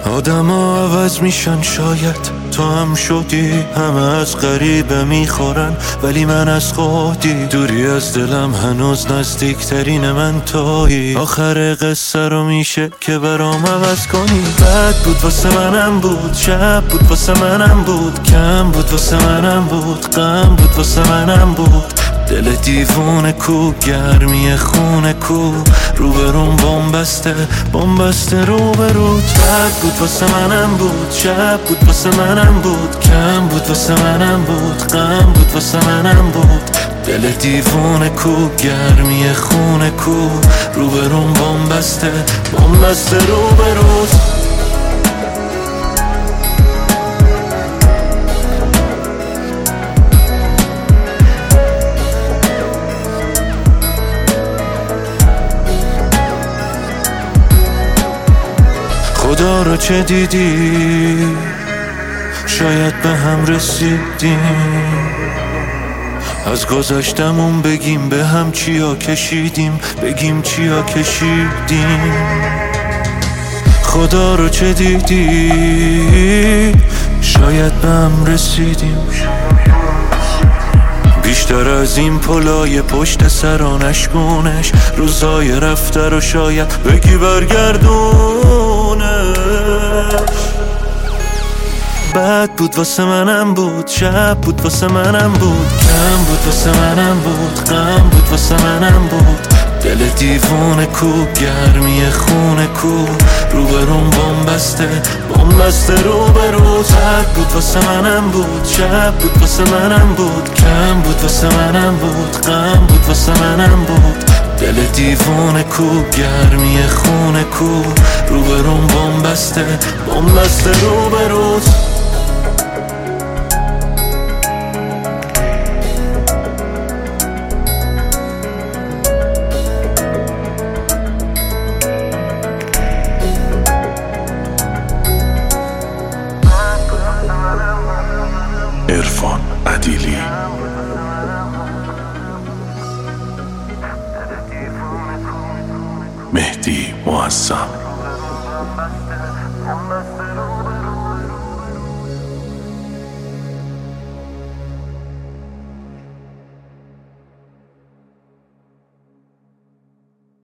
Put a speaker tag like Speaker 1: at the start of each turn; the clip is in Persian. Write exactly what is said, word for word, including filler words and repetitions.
Speaker 1: آدم ها عوض میشن، شاید تو هم شدی. همه از غریبه میخورن ولی من از خودی. دوری از دلم هنوز نزدیکترین من تویی. آخر قصه رو میشه که برام عوض کنی. بد بود واسه منم بود، شب بود واسه منم بود، کم بود واسه منم بود، غم بود واسه منم بود. دل دیوونه کو، گرمی خونه کو، روبروم بومبسته بومبسته روبروت. بد بود واسه منم بود، شب بود واسه منم بود، کم بود واسه منم بود، غم بود واسه منم بود. دل دیوونه کو، گرمی خونه کو، روبروم بومبسته بومبسته روبروت. خدا رو چه دیدی؟ شاید به هم رسیدیم. از گذشتمون بگیم به هم چیا کشیدیم، بگیم چیا کشیدیم. خدا رو چه دیدی؟ شاید به هم رسیدیم. بیشتر از این پلای پشت سر و نشکونش، روزای رفته رو شاید بگی برگردونش. بد بود واسه منم بود، شب بود واسه منم بود، کم بود واسه منم بود، غم بود واسه منم بود. دل دیوونه کو، گرمی خونه کو، روبروم بومبسته بومبسته روبروت. بد بود واسه منم بود، شب بود واسه منم بود، کم بود واسه منم بود، غم بود واسه منم بود. دل دیوونه کو، گرمی خونه کو، روبروم بومبسته بومبسته روبروت.
Speaker 2: عرفان عدیلی. مهدی معظم.